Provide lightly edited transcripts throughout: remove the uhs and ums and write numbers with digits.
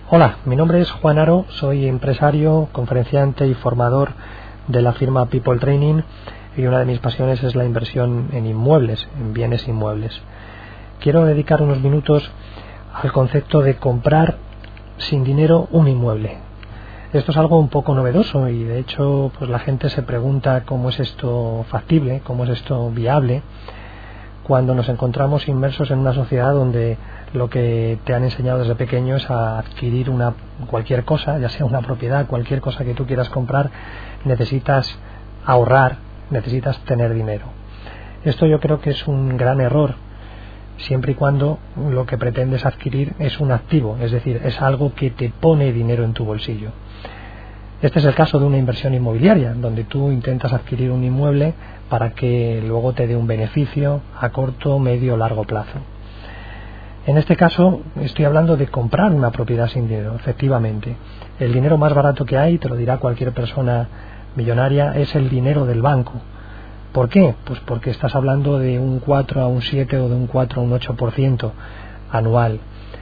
Hola, mi nombre es Juan Aro, soy empresario, conferenciante y formador de la firma People Training, y una de mis pasiones es la inversión en inmuebles, en bienes inmuebles. Quiero dedicar unos minutos al concepto de comprar sin dinero un inmueble. Esto es algo un poco novedoso y de hecho pues la gente se pregunta cómo es esto factible, cómo es esto viable, cuando nos encontramos inmersos en una sociedad donde lo que te han enseñado desde pequeño es a adquirir cualquier cosa, ya sea una propiedad, cualquier cosa que tú quieras comprar, necesitas ahorrar, necesitas tener dinero. Esto yo creo que es un gran error, siempre y cuando lo que pretendes adquirir es un activo, es decir, es algo que te pone dinero en tu bolsillo. Este es el caso de una inversión inmobiliaria, donde tú intentas adquirir un inmueble para que luego te dé un beneficio a corto, medio o largo plazo. En este caso estoy hablando de comprar una propiedad sin dinero, efectivamente. El dinero más barato que hay, te lo dirá cualquier persona millonaria, es el dinero del banco. ¿Por qué? Pues porque estás hablando de un 4 a un 7 o de un 4 a un 8% anual.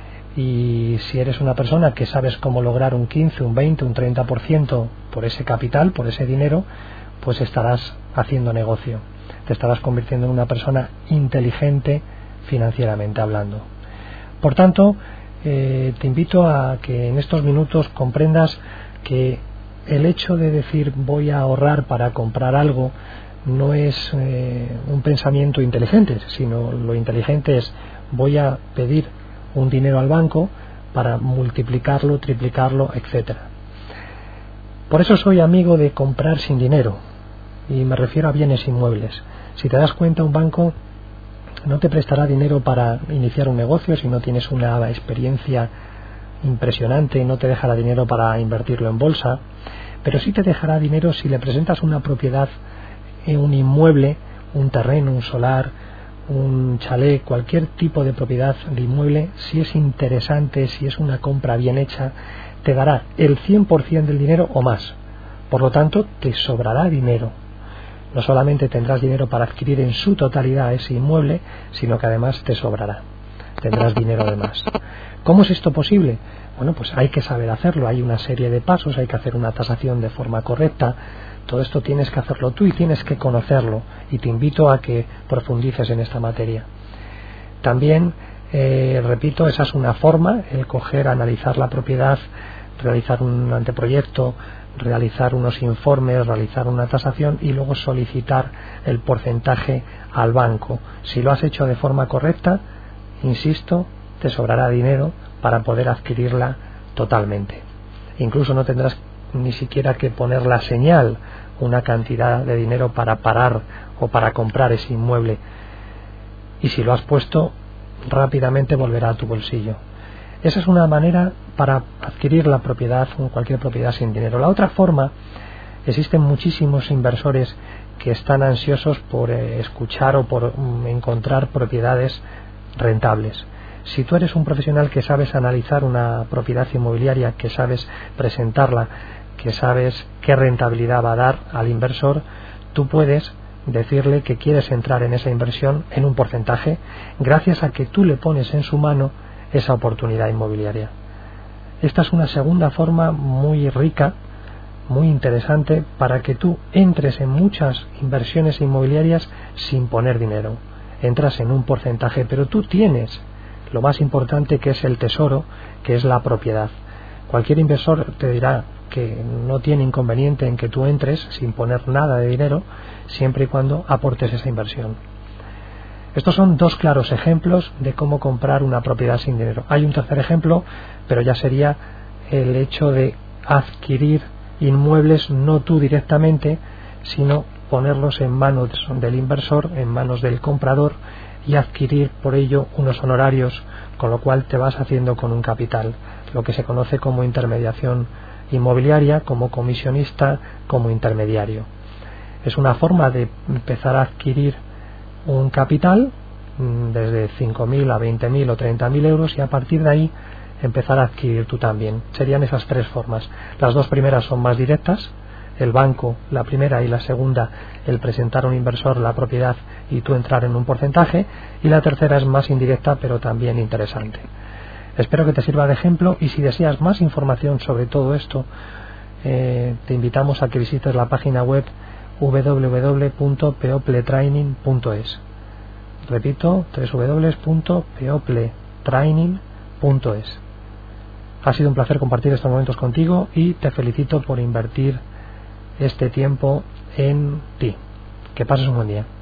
Y si eres una persona que sabes cómo lograr un 15, un 20, un 30% por ese capital, por ese dinero, pues estarás haciendo negocio. Te estarás convirtiendo en una persona inteligente financieramente hablando. Por tanto, te invito a que en estos minutos comprendas que el hecho de decir voy a ahorrar para comprar algo no es un pensamiento inteligente, sino lo inteligente es voy a pedir un dinero al banco para multiplicarlo, triplicarlo, etcétera. Por eso soy amigo de comprar sin dinero, y me refiero a bienes inmuebles. Si te das cuenta, un banco no te prestará dinero para iniciar un negocio si no tienes una experiencia impresionante, no te dejará dinero para invertirlo en bolsa, pero sí te dejará dinero si le presentas una propiedad, un inmueble, un terreno, un solar, un chalet, cualquier tipo de propiedad de inmueble. Si es interesante, si es una compra bien hecha, te dará el 100% del dinero o más. Por lo tanto, te sobrará dinero. No solamente tendrás dinero para adquirir en su totalidad ese inmueble, sino que además te sobrará. Tendrás dinero de más. ¿Cómo es esto posible? Bueno, pues hay que saber hacerlo. Hay una serie de pasos, hay que hacer una tasación de forma correcta. Todo esto tienes que hacerlo tú y tienes que conocerlo, y te invito a que profundices en esta materia. También, repito, esa es una forma, el coger, analizar la propiedad, realizar un anteproyecto, realizar unos informes, realizar una tasación y luego solicitar el porcentaje al banco. Si lo has hecho de forma correcta, insisto, te sobrará dinero para poder adquirirla totalmente. Incluso no tendrás ni siquiera que poner la señal, una cantidad de dinero para parar o para comprar ese inmueble, y si lo has puesto, rápidamente volverá a tu bolsillo. Esa es una manera para adquirir la propiedad, cualquier propiedad sin dinero. La otra forma, existen muchísimos inversores que están ansiosos por escuchar o por encontrar propiedades rentables. Si tú eres un profesional que sabes analizar una propiedad inmobiliaria, que sabes presentarla, que sabes qué rentabilidad va a dar al inversor, tú puedes decirle que quieres entrar en esa inversión en un porcentaje, gracias a que tú le pones en su mano esa oportunidad inmobiliaria. Esta es una segunda forma muy rica, muy interesante, para que tú entres en muchas inversiones inmobiliarias sin poner dinero. Entras en un porcentaje, pero tú tienes lo más importante, que es el tesoro, que es la propiedad. Cualquier inversor te dirá que no tiene inconveniente en que tú entres sin poner nada de dinero, siempre y cuando aportes esa inversión. Estos son dos claros ejemplos de cómo comprar una propiedad sin dinero. Hay un tercer ejemplo, pero ya sería el hecho de adquirir inmuebles no tú directamente, sino ponerlos en manos del inversor, en manos del comprador, y adquirir por ello unos honorarios, con lo cual te vas haciendo con un capital, lo que se conoce como intermediación inmobiliaria, como comisionista, como intermediario. Es una forma de empezar a adquirir un capital desde 5.000 a 20.000 o 30.000 euros, y a partir de ahí empezar a adquirir tú también. Serían esas tres formas. Las dos primeras son más directas, el banco, la primera, y la segunda, el presentar a un inversor la propiedad y tú entrar en un porcentaje, y la tercera es más indirecta pero también interesante. Espero que te sirva de ejemplo, y si deseas más información sobre todo esto, te invitamos a que visites la página web www.peopletraining.es. Repito, www.peopletraining.es. Ha sido un placer compartir estos momentos contigo y te felicito por invertir este tiempo en ti. Que pases un buen día.